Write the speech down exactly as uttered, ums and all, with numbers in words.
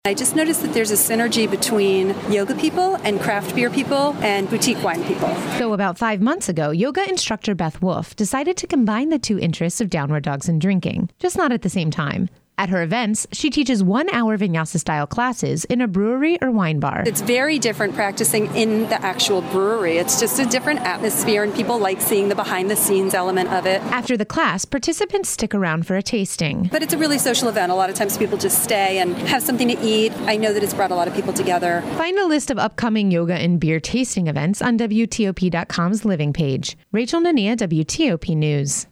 I just noticed that there's a synergy between yoga people and craft beer people and boutique wine people. So about five months ago, yoga instructor Beth Wolf decided to combine the two interests of downward dogs and drinking, just not at the same time. At her events, she teaches one-hour vinyasa-style classes in a brewery or wine bar. It's very different practicing in the actual brewery. It's just a different atmosphere, and people like seeing the behind-the-scenes element of it. After the class, participants stick around for a tasting. But it's a really social event. A lot of times people just stay and have something to eat. I know that it's brought a lot of people together. Find a list of upcoming yoga and beer tasting events on W T O P dot com's Living page. Rachel Nania, W T O P News.